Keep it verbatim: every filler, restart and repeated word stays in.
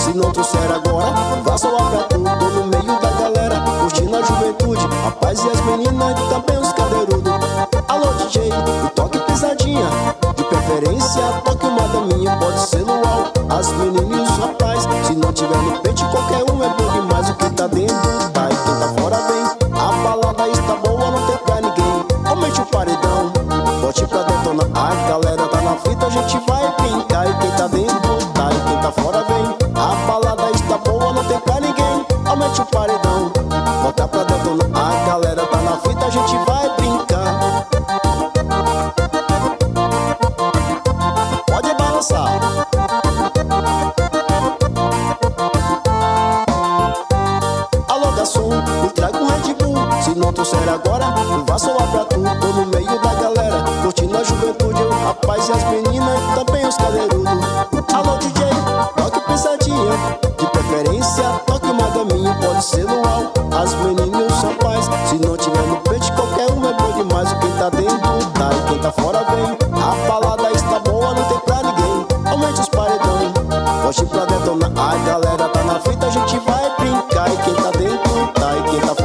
Se não trouxer agora, vá soar pra tu. Tô no meio da galera, curtindo a juventude, a paz e as meninas e também os cadeirudos. Alô D J, o toque pisadinha, de preferência toque uma daminha. Pode ser luau, as meninas e os rapazes. Se não tiver no peito, qualquer um é bom demais. O que tá dentro tá e quem tá fora vem. A balada está boa, não tem pra ninguém. Aumente o paredão, bote pra detonar. A galera tá na fita, a gente vai brincar. E quem tá dentro tá e quem tá fora vem. A balada está boa, não tem pra ninguém. Aumente o paredão, bota pra detonar. A galera tá na fita, a gente vai brincar. Pode balançar. Alô garçom, me traga um Red Bull. Se não trouxer agora, vá soar pra tu. Tô no meio da galera, curtindo a juventude, a paz e as meninas e também os cadeirudos. Alô D J, toque pesadinha, de preferência toque uma daminha. Pode ser luau, as meninas e os rapazes. Se não tiver no peito, qualquer um é bom demais. O quem tá dentro tá e quem tá fora vem. A balada está boa, não tem pra ninguém. Aumente os paredão, bote pra detonar. A galera tá na fita, a gente vai brincar. E quem tá dentro tá e quem tá fora